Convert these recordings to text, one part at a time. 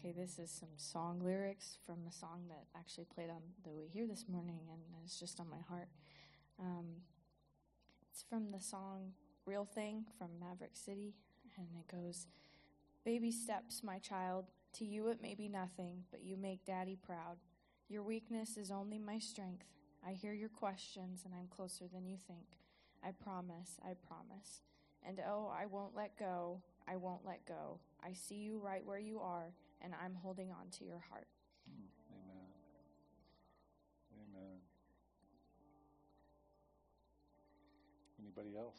okay, this is some song lyrics from a song that actually played on the way here this morning, and it's just on my heart. It's from the song Real Thing from Maverick City, and it goes, "Baby steps, my child, to you it may be nothing, but you make Daddy proud. Your weakness is only my strength. I hear your questions, and I'm closer than you think. I promise, I promise. And oh, I won't let go, I won't let go. I see you right where you are, and I'm holding on to your heart." Amen. Amen. Anybody else?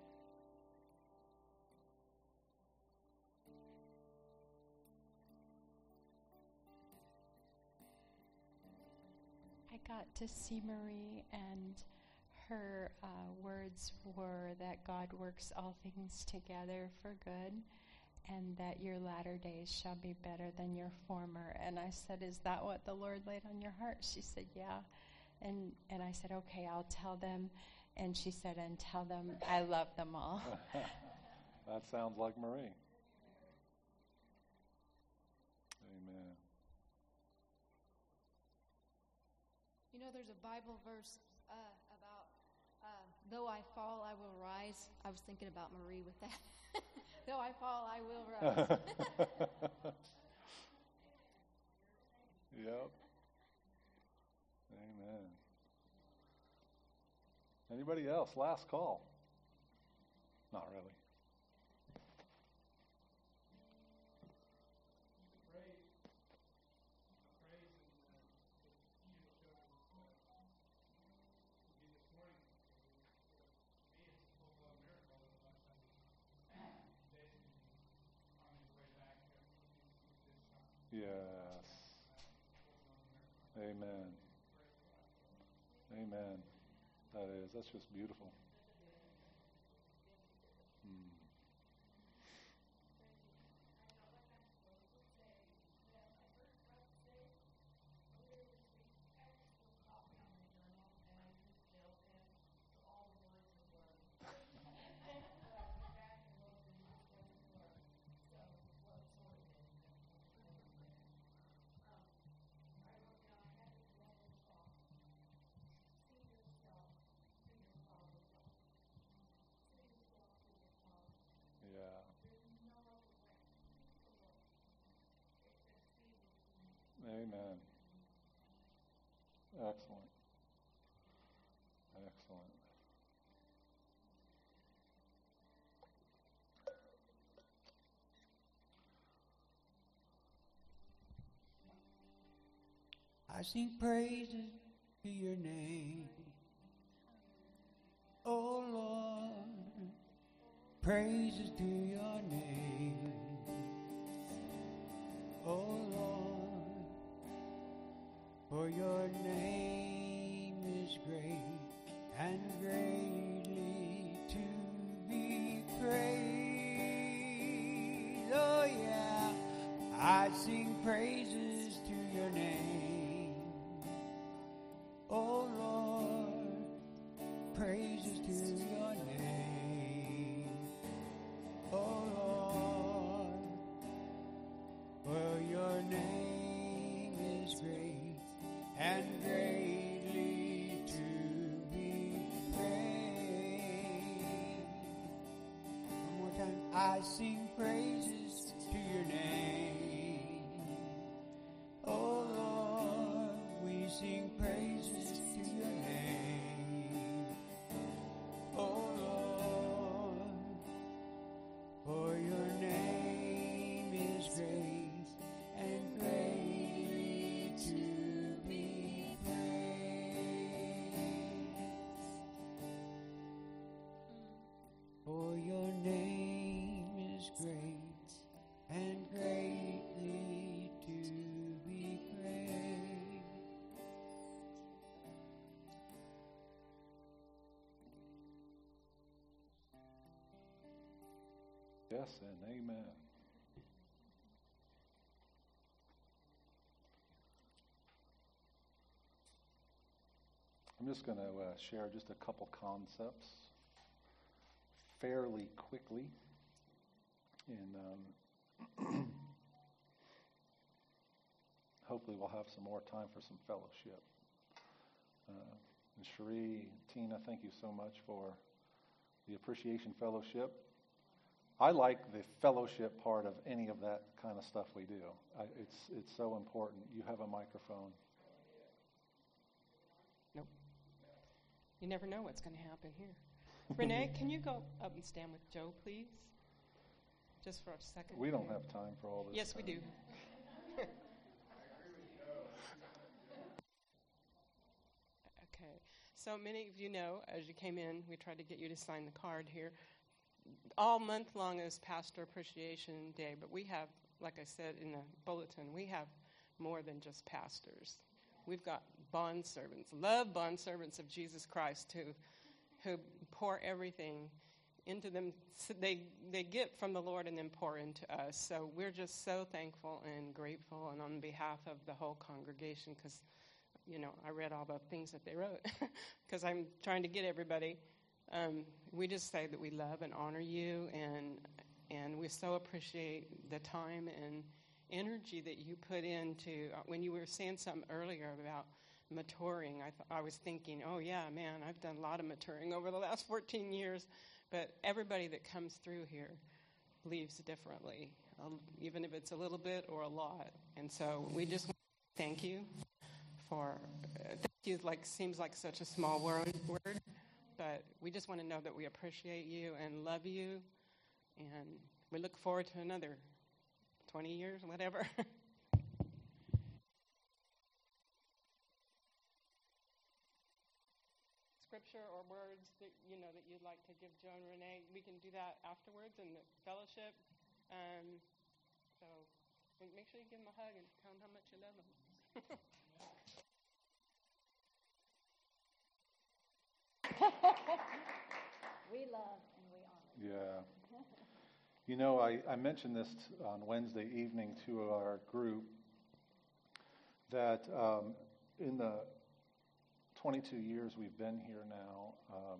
I got to see Marie, and her words were that God works all things together for good, and that your latter days shall be better than your former. And I said, "Is that what the Lord laid on your heart?" She said, "Yeah." And I said, "Okay, I'll tell them." And she said, "And tell them I love them all." That sounds like Marie. Amen. You know, there's a Bible verse about though I fall, I will rise. I was thinking about Marie with that. Though I fall, I will rise. Yep. Amen. Anybody else? Last call. Not really. Yes. Amen. Amen. That's just beautiful. Yeah. Amen. Excellent. Excellent. I sing praises to your name, oh Lord, praises to your name, oh Lord, for your name is great and greatly to be praised. Oh yeah, I sing praises to your name, oh Lord, praises to your name, oh Lord, for your name is great and greatly to be praised. One more time. I sing praises to your name, oh Lord, we sing praises to your name, oh Lord, for your name is great and greatly to be praised. For your name is great and greatly to be praised. Yes and amen. I'm just going to share just a couple concepts fairly quickly. And hopefully we'll have some more time for some fellowship. And Cherie, Tina, thank you so much for the appreciation fellowship. I like the fellowship part of any of that kind of stuff we do. It's so important. You have a microphone. Nope. You never know what's going to happen here. Renee, can you go up and stand with Joe, please? Just for a second. We don't have time for all this. Yes, we do. Okay. So many of you know, as you came in, we tried to get you to sign the card here. All month long is Pastor Appreciation Day, but we have, like I said in the bulletin, we have more than just pastors. We've got bondservants, bondservants of Jesus Christ who pour everything into them. So they get from the Lord and then pour into us. So we're just so thankful and grateful, and on behalf of the whole congregation, because, I read all the things that they wrote because I'm trying to get everybody. We just say that we love and honor you, and we so appreciate the time and energy that you put into, when you were saying something earlier about maturing, I was thinking, oh yeah, man, I've done a lot of maturing over the last 14 years, but everybody that comes through here leaves differently, even if it's a little bit or a lot. And so we just want to thank you for, thank you seems like such a small word, but we just want to know that we appreciate you and love you, and we look forward to another 20 years, whatever. Scripture or words that that you'd like to give Joe and Renee, we can do that afterwards in the fellowship. So make sure you give them a hug and tell them how much you love them. We love and we honor. Yeah. I mentioned this on Wednesday evening to our group, that in the 22 years we've been here now,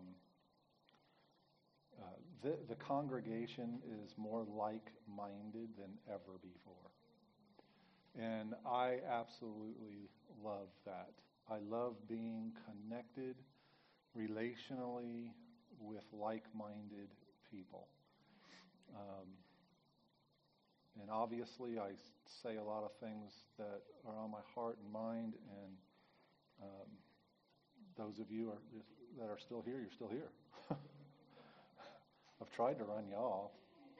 the congregation is more like-minded than ever before. And I absolutely love that. I love being connected relationally with like-minded people. And obviously I say a lot of things that are on my heart and mind, and those of you that are still here, you're still here. I've tried to run you off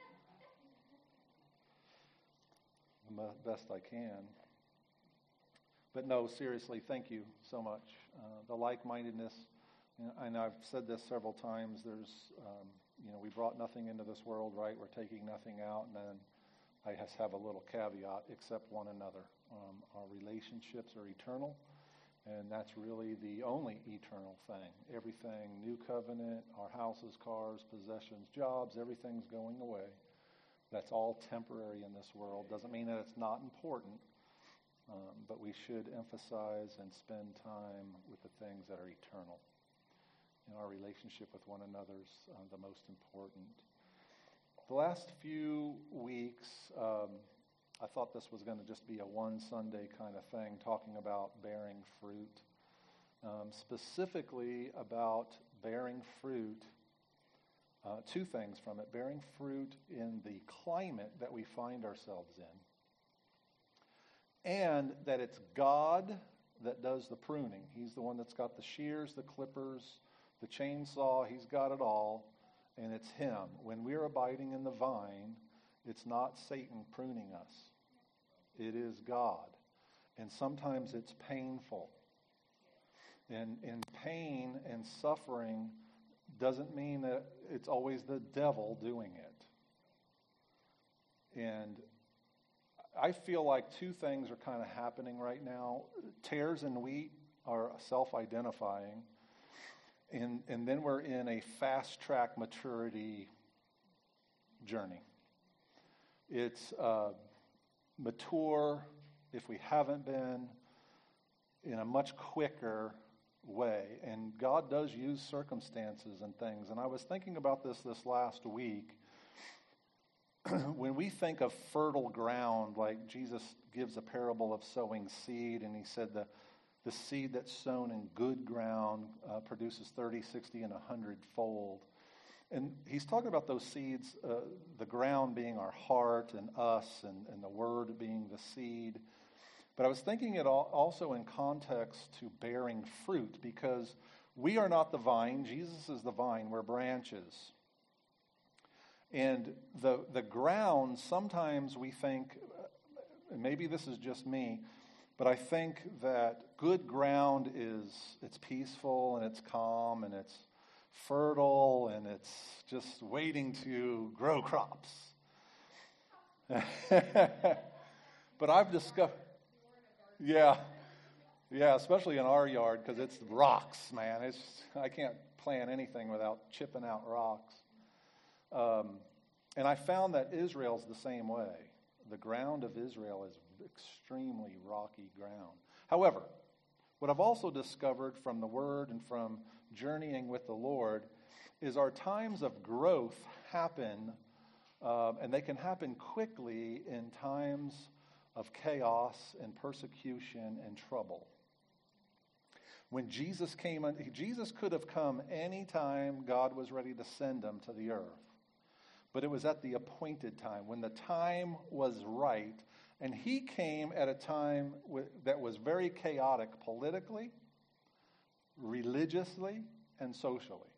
the best I can. But no, seriously, thank you so much. The like-mindedness, and I've said this several times, there's, we brought nothing into this world, right? We're taking nothing out. And then I just have a little caveat, except one another. Our relationships are eternal, and that's really the only eternal thing. Everything, new covenant, our houses, cars, possessions, jobs, everything's going away. That's all temporary in this world. Doesn't mean that it's not important, but we should emphasize and spend time with the things that are eternal. And our relationship with one another is the most important. The last few weeks, I thought this was going to just be a one Sunday kind of thing, talking about bearing fruit, specifically about bearing fruit. Two things from it: bearing fruit in the climate that we find ourselves in, and that it's God that does the pruning. He's the one that's got the shears, the clippers, the chainsaw. He's got it all, and it's Him. When we're abiding in the vine, it's not Satan pruning us. It is God. And sometimes it's painful. And pain and suffering doesn't mean that it's always the devil doing it. And I feel like two things are kind of happening right now. Tares and wheat are self-identifying. And then we're in a fast-track maturity journey. It's mature, if we haven't been, in a much quicker way. And God does use circumstances and things. And I was thinking about this last week. when we think of fertile ground, like Jesus gives a parable of sowing seed, and he said the seed that's sown in good ground produces 30, 60, and 100-fold. And he's talking about those seeds, the ground being our heart and us, and the word being the seed. But I was thinking it also in context to bearing fruit, because we are not the vine. Jesus is the vine. We're branches. And the ground, sometimes we think, and maybe this is just me, but I think that good ground it's peaceful and it's calm and it's fertile and it's just waiting to grow crops. But I've discovered, yeah, especially in our yard, because it's rocks, man. I can't plant anything without chipping out rocks. And I found that Israel's the same way. The ground of Israel is extremely rocky ground. However, what I've also discovered from the Word and from journeying with the Lord is our times of growth happen, and they can happen quickly in times of chaos and persecution and trouble. When Jesus came, Jesus could have come any time God was ready to send him to the earth. But it was at the appointed time, when the time was right. And he came at a time that was very chaotic politically, religiously, and socially.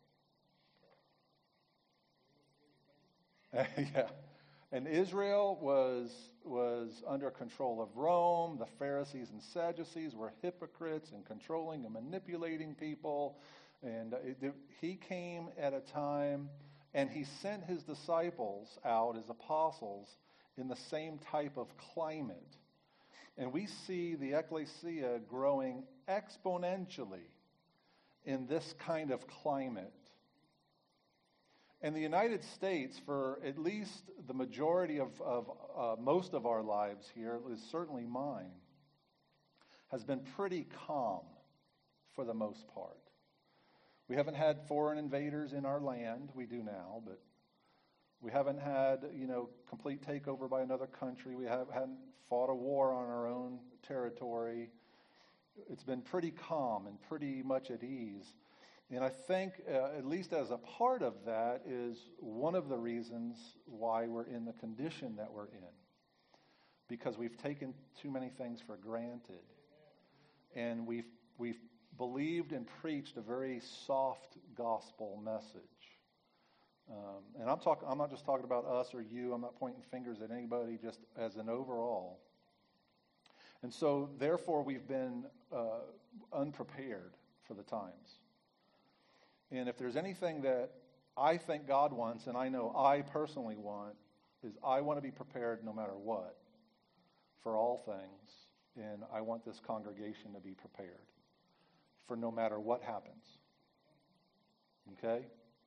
Yeah. And Israel was under control of Rome. The Pharisees and Sadducees were hypocrites and controlling and manipulating people. And he came at a time, and he sent his disciples out as apostles in the same type of climate. And we see the ecclesia growing exponentially in this kind of climate. And the United States, for at least the majority of most of our lives here, is certainly mine, has been pretty calm for the most part. We haven't had foreign invaders in our land. We do now, but we haven't had, complete takeover by another country. We hadn't fought a war on our own territory. It's been pretty calm and pretty much at ease. And I think, at least as a part of that, is one of the reasons why we're in the condition that we're in. Because we've taken too many things for granted. And we've believed and preached a very soft gospel message. And I'm not just talking about us or you. I'm not pointing fingers at anybody, just as an overall. And so, therefore, we've been unprepared for the times. And if there's anything that I think God wants, and I know I personally want, is I want to be prepared no matter what for all things. And I want this congregation to be prepared for no matter what happens. Okay?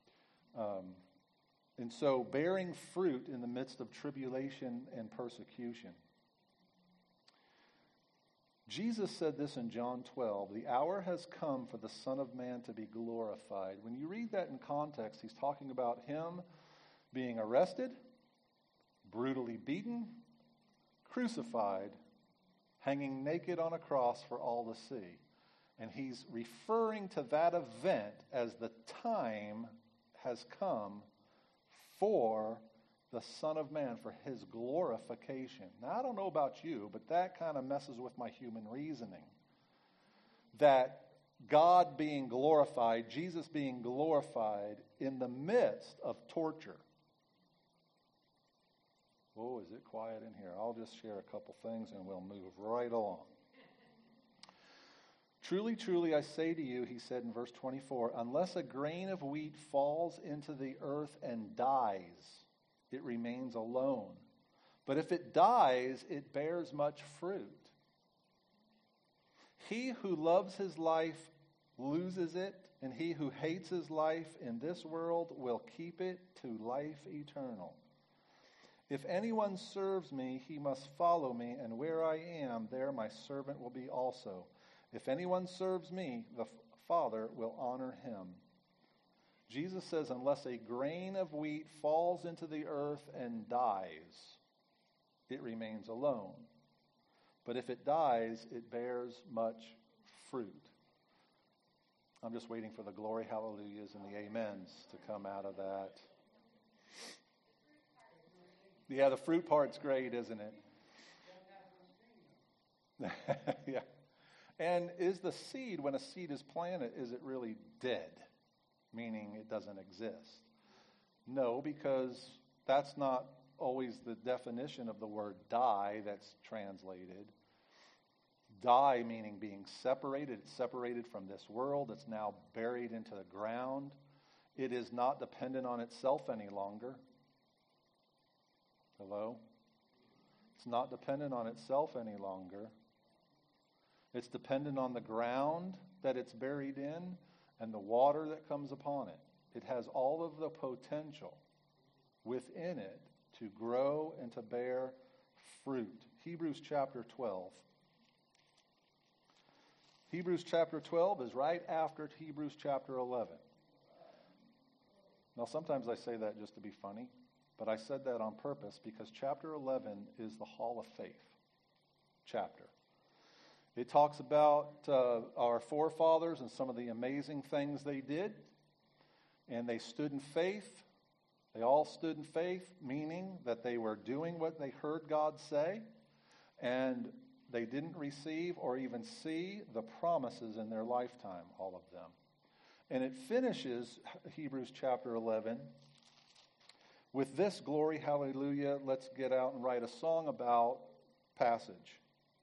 And so bearing fruit in the midst of tribulation and persecution. Jesus said this in John 12, "The hour has come for the Son of Man to be glorified." When you read that in context, he's talking about him being arrested, brutally beaten, crucified, hanging naked on a cross for all to see. And he's referring to that event as the time has come for the Son of Man, for his glorification. Now, I don't know about you, but that kind of messes with my human reasoning. That God being glorified, Jesus being glorified in the midst of torture. Oh, is it quiet in here? I'll just share a couple things and we'll move right along. "Truly, truly, I say to you," he said in verse 24, "unless a grain of wheat falls into the earth and dies, it remains alone. But if it dies, it bears much fruit. He who loves his life loses it, and he who hates his life in this world will keep it to life eternal. If anyone serves me, he must follow me, and where I am, there my servant will be also. If anyone serves me, the Father will honor him." Jesus says, unless a grain of wheat falls into the earth and dies, it remains alone. But if it dies, it bears much fruit. I'm just waiting for the glory hallelujahs and the amens to come out of that. Yeah, the fruit part's great, isn't it? Yeah. And is the seed, when a seed is planted, is it really dead? Meaning it doesn't exist? No, because that's not always the definition of the word die that's translated. Die meaning being separated. It's separated from this world. It's now buried into the ground. It is not dependent on itself any longer. Hello? It's not dependent on itself any longer. It's dependent on the ground that it's buried in and the water that comes upon it. It has all of the potential within it to grow and to bear fruit. Hebrews chapter 12. Hebrews chapter 12 is right after Hebrews chapter 11. Now, sometimes I say that just to be funny, but I said that on purpose because chapter 11 is the Hall of Faith chapter. It talks about our forefathers and some of the amazing things they did, and they stood in faith. They all stood in faith, meaning that they were doing what they heard God say, and they didn't receive or even see the promises in their lifetime, all of them. And it finishes Hebrews chapter 11 with this glory, hallelujah, let's get out and write a song about passage.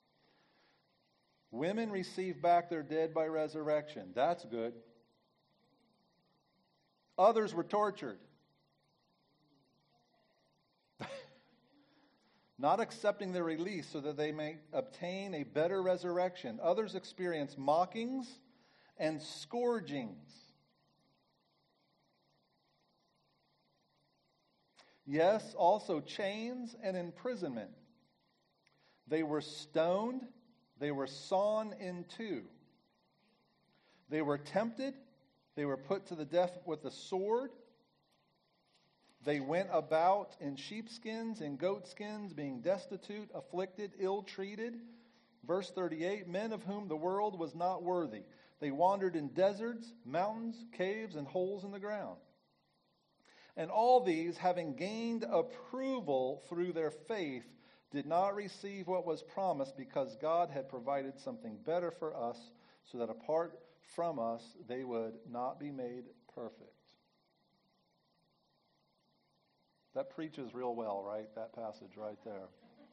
Women receive back their dead by resurrection. That's good. Others were tortured, not accepting their release so that they may obtain a better resurrection. Others experience mockings and scourgings. Yes, also chains and imprisonment. They were stoned. They were sawn in two. They were tempted. They were put to the death with the sword. They went about in sheepskins and goatskins, being destitute, afflicted, ill-treated. Verse 38, men of whom the world was not worthy. They wandered in deserts, mountains, caves, and holes in the ground. And all these, having gained approval through their faith, did not receive what was promised because God had provided something better for us, so that apart from us they would not be made perfect. That preaches real well, right? That passage right there.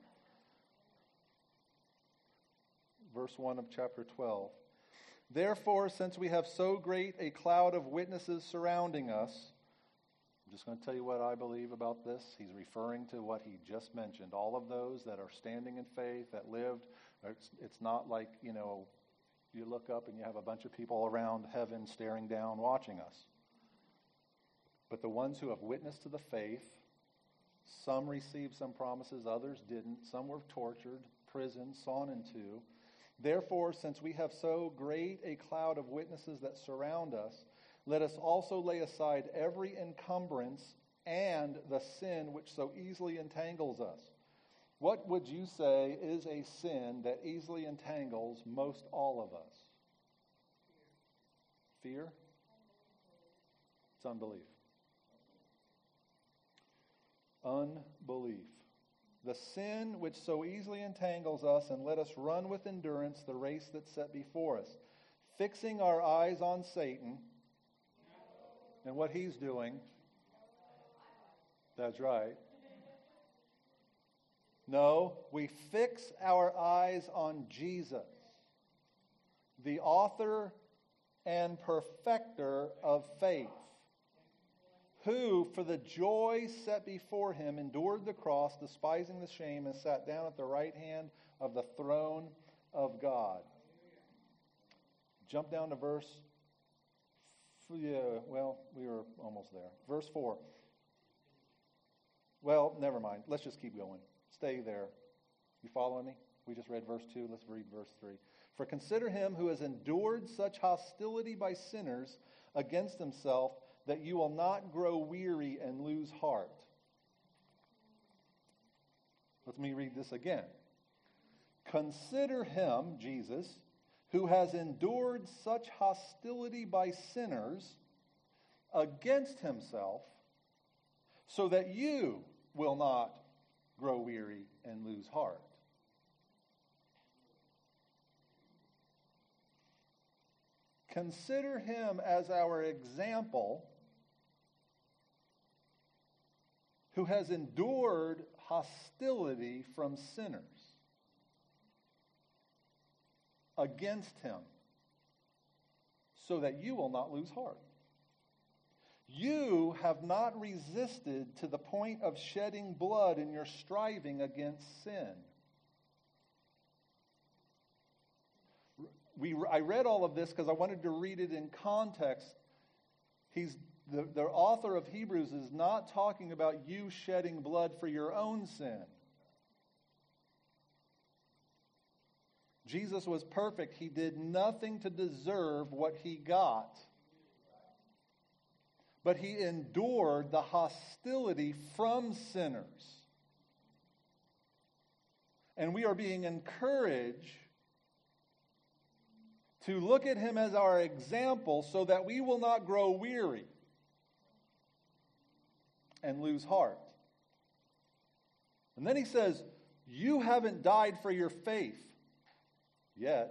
Verse 1 of chapter 12. Therefore, since we have so great a cloud of witnesses surrounding us, I'm just going to tell you what I believe about this. He's referring to what he just mentioned. All of those that are standing in faith, that lived. It's not like, you look up and you have a bunch of people around heaven staring down watching us. But the ones who have witnessed to the faith, some received some promises, others didn't. Some were tortured, prisoned, sawn in two. Therefore, since we have so great a cloud of witnesses that surround us, let us also lay aside every encumbrance and the sin which so easily entangles us. What would you say is a sin that easily entangles most all of us? Fear? It's unbelief. Unbelief. The sin which so easily entangles us, and let us run with endurance the race that's set before us, fixing our eyes on Satan and what he's doing. That's right. No, we fix our eyes on Jesus, the author and perfecter of faith, who, for the joy set before him, endured the cross, despising the shame, and sat down at the right hand of the throne of God. Jump down to verse... we were almost there. Verse 4. Well, never mind. Let's just keep going. Stay there. You following me? We just read verse 2. Let's read verse 3. For consider him who has endured such hostility by sinners against himself, that you will not grow weary and lose heart. Let me read this again. Consider him, Jesus, who has endured such hostility by sinners against himself, so that you will not grow weary and lose heart. Consider him as our example, who has endured hostility from sinners against him, so that you will not lose heart. You have not resisted to the point of shedding blood in your striving against sin. I read all of this because I wanted to read it in context. The author of Hebrews is not talking about you shedding blood for your own sin. Jesus was perfect. He did nothing to deserve what he got. But he endured the hostility from sinners. And we are being encouraged to look at him as our example so that we will not grow weary and lose heart. And then he says, you haven't died for your faith yet.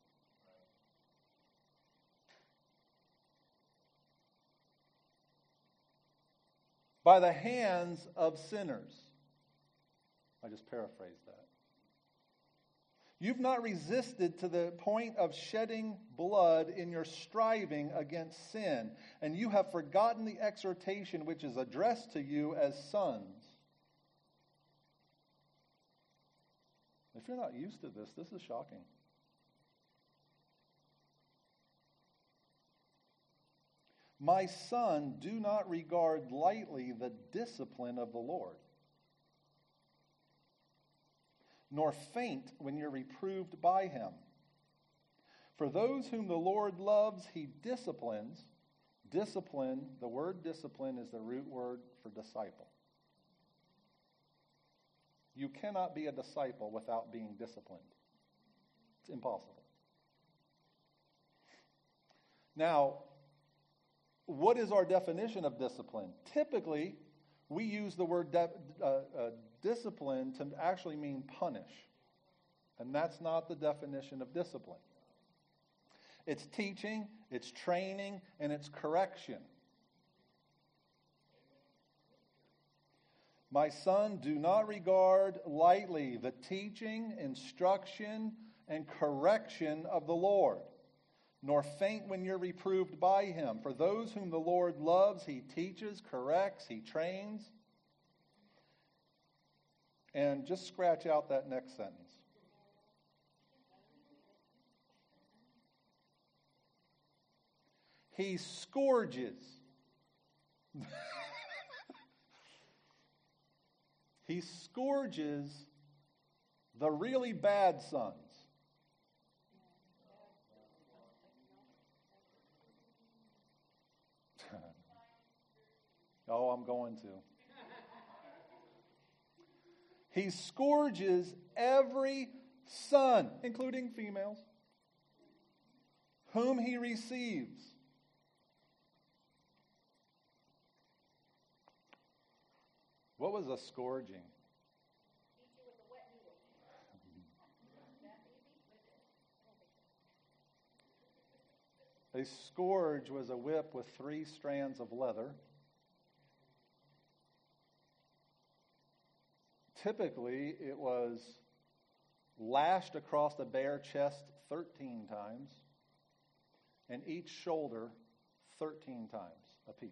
By the hands of sinners. I just paraphrased that. You've not resisted to the point of shedding blood in your striving against sin, and you have forgotten the exhortation which is addressed to you as sons. If you're not used to this is shocking. My son, do not regard lightly the discipline of the Lord, nor faint when you're reproved by him. For those whom the Lord loves, he disciplines. Discipline, the word discipline is the root word for disciple. You cannot be a disciple without being disciplined. It's impossible. Now, what is our definition of discipline? Typically, we use the word discipline to actually mean punish. And that's not the definition of discipline. It's teaching, it's training, and it's correction. My son, do not regard lightly the teaching, instruction, and correction of the Lord, nor faint when you're reproved by him. For those whom the Lord loves, he teaches, corrects, he trains. And just scratch out that next sentence. He scourges. He scourges the really bad sons. Oh, I'm going to. He scourges every son, including females, whom he receives. What was a scourging? A scourge was a whip with 3 strands of leather. Typically, it was lashed across the bare chest 13 times, and each shoulder 13 times apiece.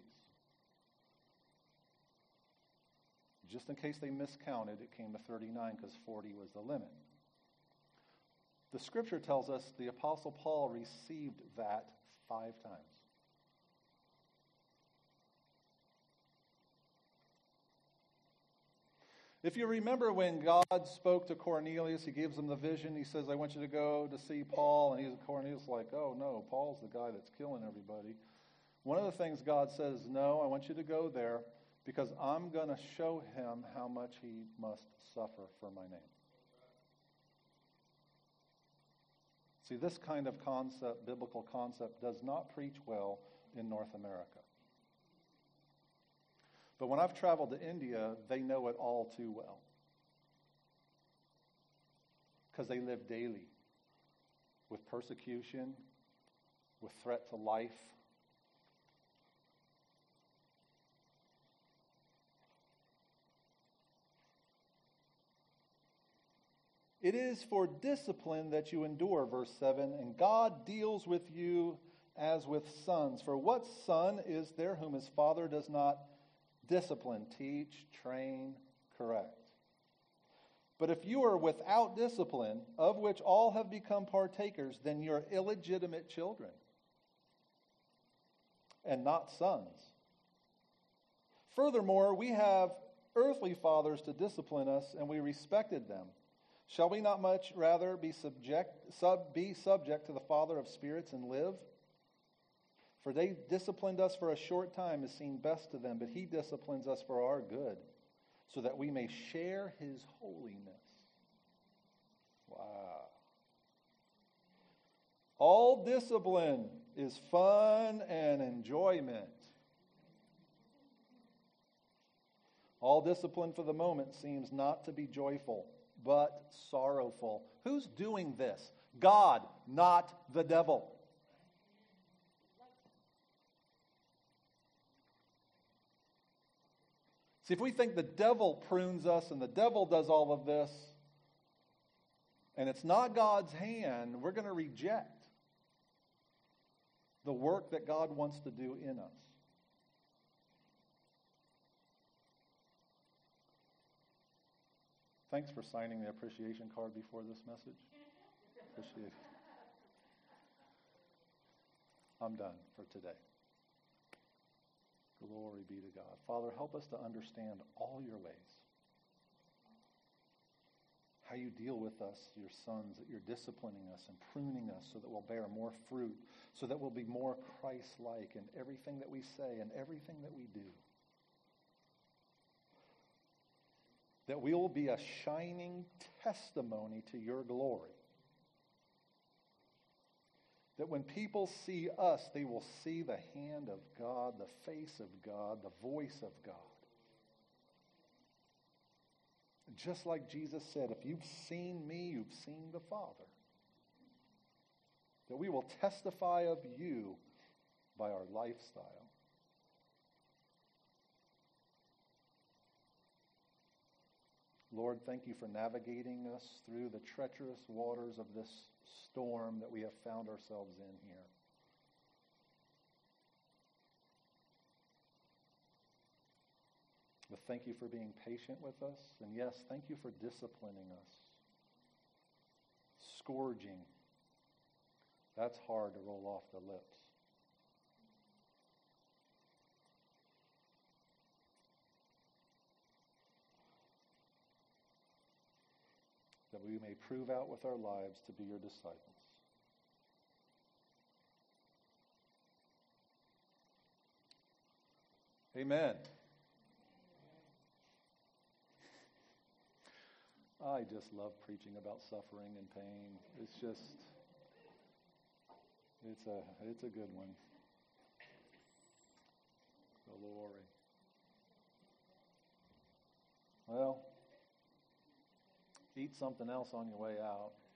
Just in case they miscounted, it came to 39 because 40 was the limit. The scripture tells us the Apostle Paul received that 5 times. If you remember when God spoke to Cornelius, he gives him the vision. He says, I want you to go to see Paul. And Cornelius is like, oh no, Paul's the guy that's killing everybody. One of the things God says, no, I want you to go there because I'm going to show him how much he must suffer for my name. See, this kind of concept, biblical concept, does not preach well in North America. But when I've traveled to India, they know it all too well. Because they live daily with persecution, with threat to life. It is for discipline that you endure, verse 7, and God deals with you as with sons. For what son is there whom his father does not discipline, teach, train, correct? But if you are without discipline, of which all have become partakers, then you're illegitimate children and not sons. Furthermore, we have earthly fathers to discipline us, and we respected them. Shall we not much rather be subject to the Father of spirits and live? For they disciplined us for a short time as seemed best to them, but he disciplines us for our good, so that we may share his holiness. Wow. All discipline is fun and enjoyment. All discipline for the moment seems not to be joyful, but sorrowful. Who's doing this? God, not the devil. See, if we think the devil prunes us and the devil does all of this, and it's not God's hand, we're going to reject the work that God wants to do in us. Thanks for signing the appreciation card before this message. Appreciate it. I'm done for today. Glory be to God. Father, help us to understand all your ways. How you deal with us, your sons, that you're disciplining us and pruning us so that we'll bear more fruit, so that we'll be more Christ-like in everything that we say and everything that we do. That we will be a shining testimony to your glory. That when people see us, they will see the hand of God, the face of God, the voice of God. Just like Jesus said, if you've seen me, you've seen the Father. That we will testify of you by our lifestyle. Lord, thank you for navigating us through the treacherous waters of this storm that we have found ourselves in here. But thank you for being patient with us. And yes, thank you for disciplining us. Scourging. That's hard to roll off the lips. That we may prove out with our lives to be your disciples. Amen. I just love preaching about suffering and pain. It's a good one. Glory. Well, eat something else on your way out.